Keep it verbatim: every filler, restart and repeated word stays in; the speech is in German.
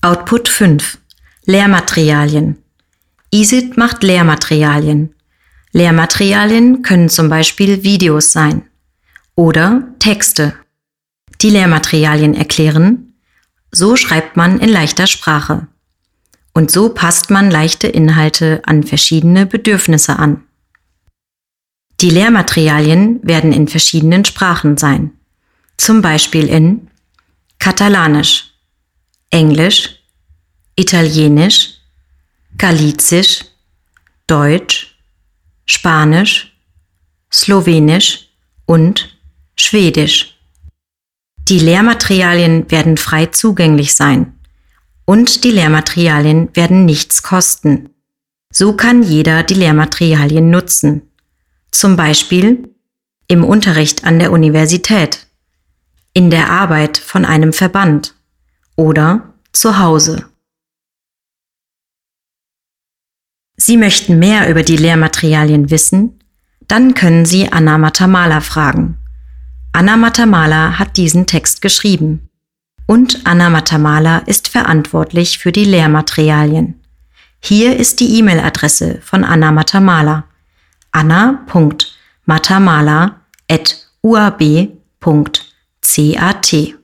Output fünf. Lehrmaterialien. Isit macht Lehrmaterialien. Lehrmaterialien können zum Beispiel Videos sein oder Texte. Die Lehrmaterialien erklären, so schreibt man in leichter Sprache. Und so passt man leichte Inhalte an verschiedene Bedürfnisse an. Die Lehrmaterialien werden in verschiedenen Sprachen sein, zum Beispiel in Katalanisch, Englisch, Italienisch, Galizisch, Deutsch, Spanisch, Slowenisch und Schwedisch. Die Lehrmaterialien werden frei zugänglich sein und die Lehrmaterialien werden nichts kosten. So kann jeder die Lehrmaterialien nutzen, zum Beispiel im Unterricht an der Universität, in der Arbeit von einem Verband oder zu Hause. Sie möchten mehr über die Lehrmaterialien wissen? Dann können Sie Anna Matamala fragen. Anna Matamala hat diesen Text geschrieben. Und Anna Matamala ist verantwortlich für die Lehrmaterialien. Hier ist die E-Mail-Adresse von Anna Matamala: anna punkt matamala at u a b punkt c a t.